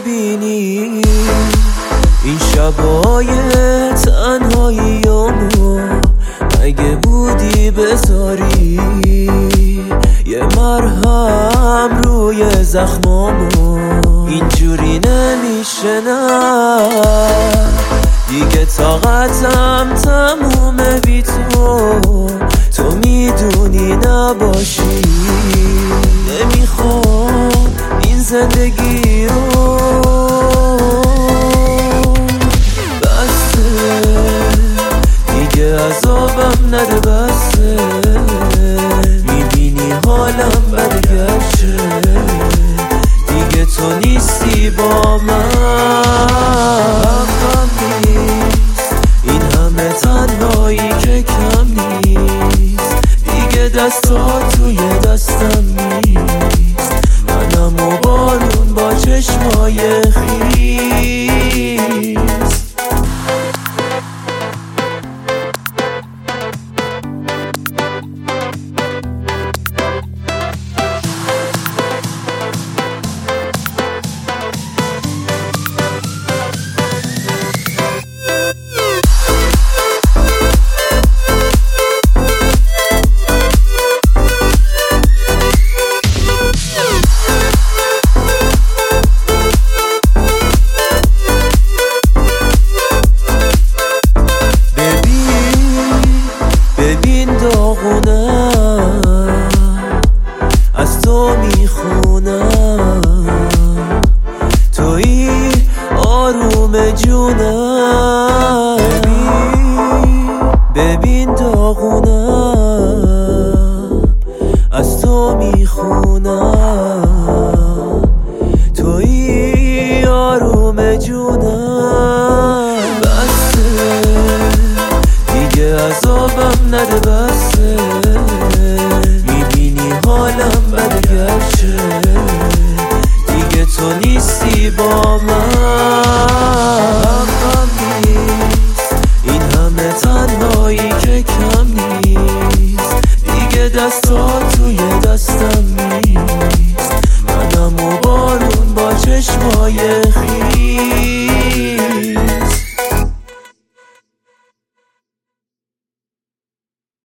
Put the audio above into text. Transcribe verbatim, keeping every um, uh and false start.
ببینی این شبای تنهاییامو اگه بودی بذاری یه مرهم روی زخمامو اینجوری نمیشه نه دیگه طاقتم تمومه بی تو تو میدونی نباشی نمیخوام این زندگی رو بسته دیگه عذابم نده بسته میبینی حالم برگرچه دیگه تو نیستی با من حقم نیست این همه تنهایی که کم نیست دیگه دستا توی دستم نیست منم و بارون با چشمای خیس از تو میخونم توی آروم جونم ببین داغونم از تو میخونم توی آروم جونم بسته دیگه عذابم نده بسته میبینی حالم برگرچه دیگه تو نیستی با من